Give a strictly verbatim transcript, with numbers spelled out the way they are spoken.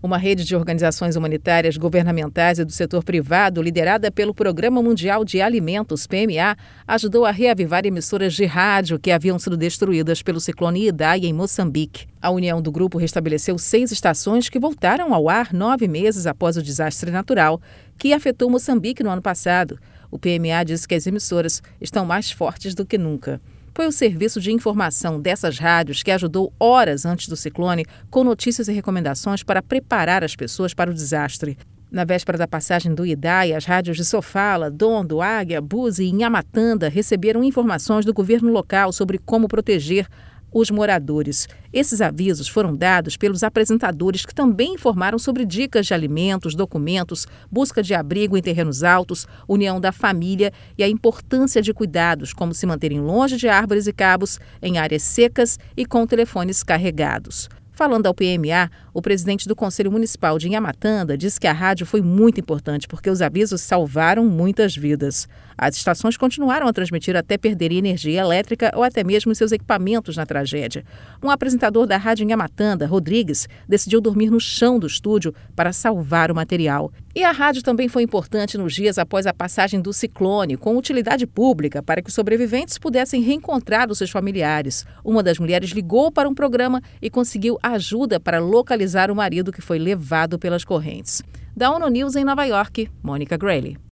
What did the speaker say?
Uma rede de organizações humanitárias, governamentais e do setor privado, liderada pelo Programa Mundial de Alimentos, P M A, ajudou a reavivar emissoras de rádio que haviam sido destruídas pelo ciclone Idai em Moçambique. A união do grupo restabeleceu seis estações que voltaram ao ar nove meses após o desastre natural que afetou Moçambique no ano passado. O P M A diz que as emissoras estão mais fortes do que nunca. Foi o serviço de informação dessas rádios que ajudou horas antes do ciclone com notícias e recomendações para preparar as pessoas para o desastre. Na véspera da passagem do Idai, as rádios de Sofala, Dondo, Águia, Buzi e Inhamatanda receberam informações do governo local sobre como proteger os moradores. Esses avisos foram dados pelos apresentadores que também informaram sobre dicas de alimentos, documentos, busca de abrigo em terrenos altos, união da família e a importância de cuidados, como se manterem longe de árvores e cabos, em áreas secas e com telefones carregados. Falando ao P M A, o presidente do Conselho Municipal de Inhamatanda disse que a rádio foi muito importante porque os avisos salvaram muitas vidas. As estações continuaram a transmitir até perderem energia elétrica ou até mesmo seus equipamentos na tragédia. Um apresentador da rádio Inhamatanda, Rodrigues, decidiu dormir no chão do estúdio para salvar o material. E a rádio também foi importante nos dias após a passagem do ciclone, com utilidade pública para que os sobreviventes pudessem reencontrar os seus familiares. Uma das mulheres ligou para um programa e conseguiu ajuda para localizar o marido que foi levado pelas correntes. Da ONU News em Nova York, Mônica Grayle.